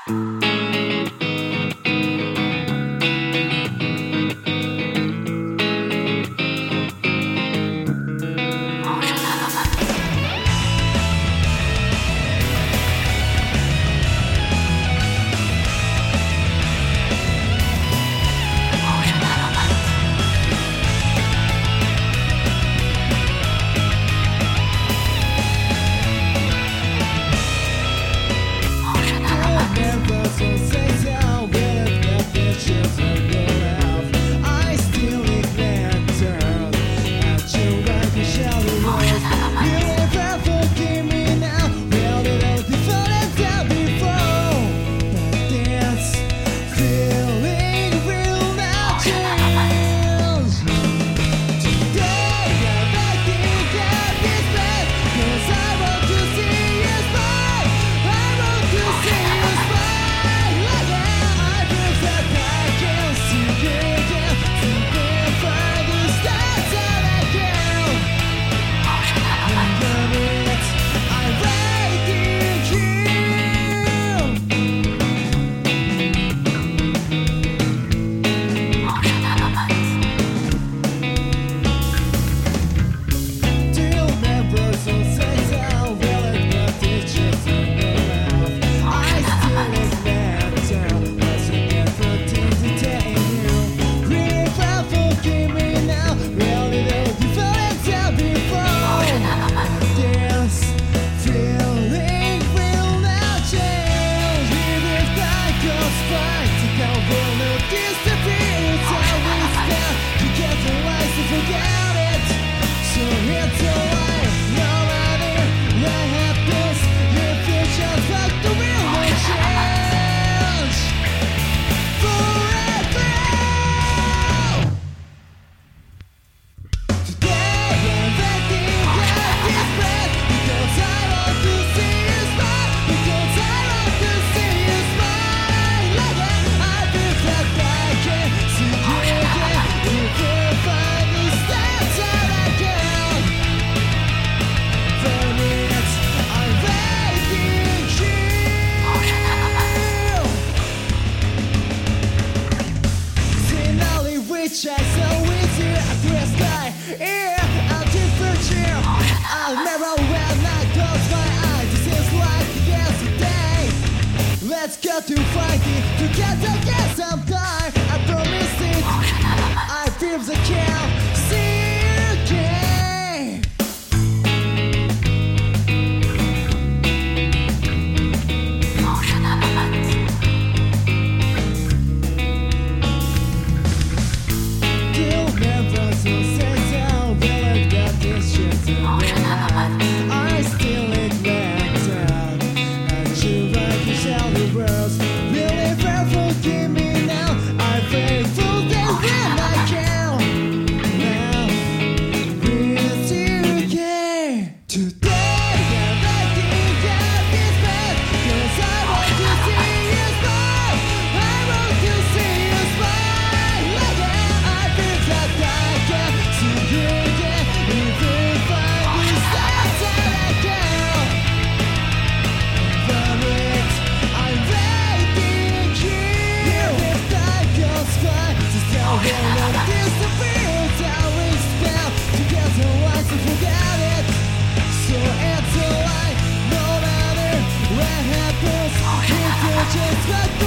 Let's go to fighting together, get some time. I promise it. I feel the count. See you again. Still never so set down. Well, I've got this shit in I still ignite down. And you like to tell the world. Really fair, forgive me now. I'm faithful that when I can. Now, with you again. Today, I'm acting out this bad. Cause I want to see you smile. I want to see you smile. Like I feel that I can see you again. If I decide that I can. From it, I'm waiting here. If time goes by, just tell me what disappears. I will spell together once to forget it. So it's alright, no matter what happens. If you just got